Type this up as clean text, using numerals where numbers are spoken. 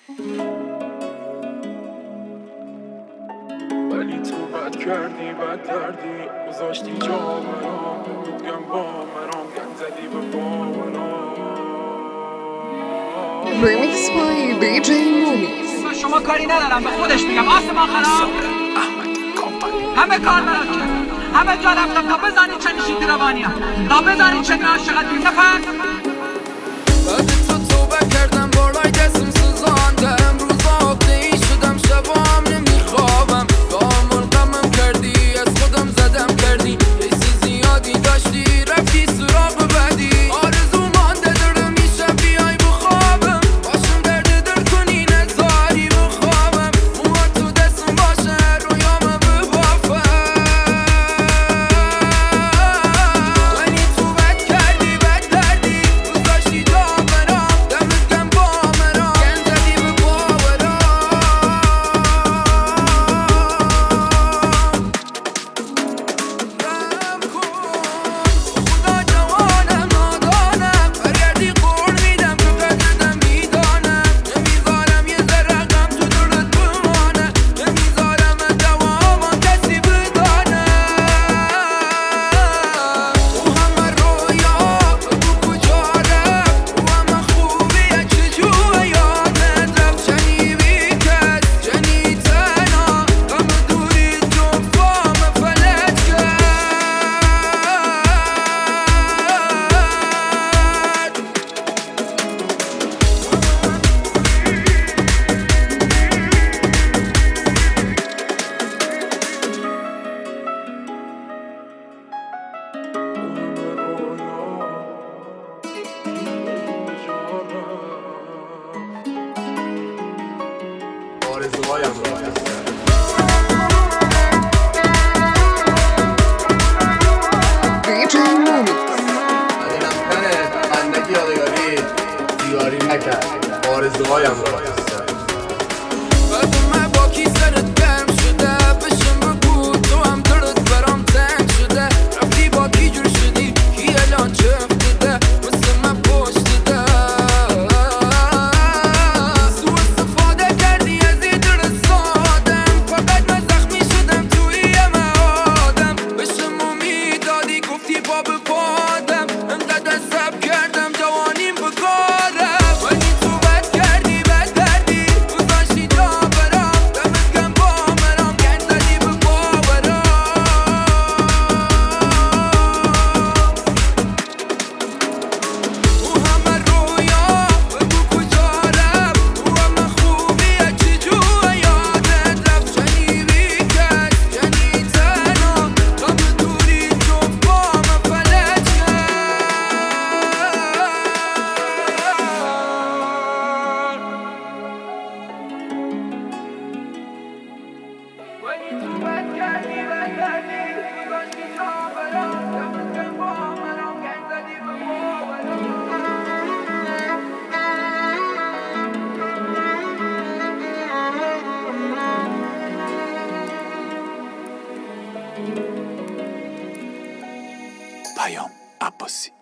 ولی تو بد کردی گذاشتی جا برام بگم با مرام گن زدی به باورام. Remix by DJ Movies. شما کاری ندارم، به خودش میگم آسمان خراب. همه کار برات کردم، همه جا رفتم تا بزنی چه نشیدی روانیم، تا بزنی چه عاشقت بی نفس. بعد تو توبه کردم بالای دستم سوزانده، امروزا عقده‌ای شدم شبام نمیخوابم. دامون غمم کردی از خودم زدم کردی، حس زیادی داشتی رفتی سراغ بدی. آرزو مانده داره میشه بیای بخوابم، باشم درد در کنی نزاری بخوابم. موها تو دستم باشه رویام ببافم، ولی تو بد کردی گذاشتی جا برام دمت گم با مرام گن زدی به باورام. رحم کن خدا جوانم نادانم، برگردی قول میدم که قدرتم میدانم. نمیذارم یه ذره غم تو دلت بمانه، نمیذارم دوام کسی بدانه. او همه رویا بگو کجا رفت، او همه خوبیه چجوره یادت رفت. شنیدی کس شنید تنها غم دوری جفام فلج کرد. آرزوهایم را هستم. DJ Movies. دلم تنه بندگی یادگاری دیاری نکرد. آرزوهایم را هستم. قدم با کی سرت گرم شده، بشم بگو تو هم دلت برام تنگ شده. رفتی با کی جور شدی کی الان چه افتاده مثل من پشت ده. سوء استفاده کردی از این دل سادم، فقط من زخمی شدم توی یه آدم. بشم امید دادی گفتی پا به پادم، انقدر صبر کردم جوانیم بکارم. ولی تو بد کردی گذاشتی جا برام دمت گم با مرام گن زدی به باورام. او همه رویا بگو کجا رفت، او همه خوبیه چجوره یادت رفت. شنیدی کس شنید تنها غم دوری جفام فلج کرد. ولی تو بد کردی گذاشتی جا برام دمت گم با مرام گن زدی به باورام. پیام عباسی.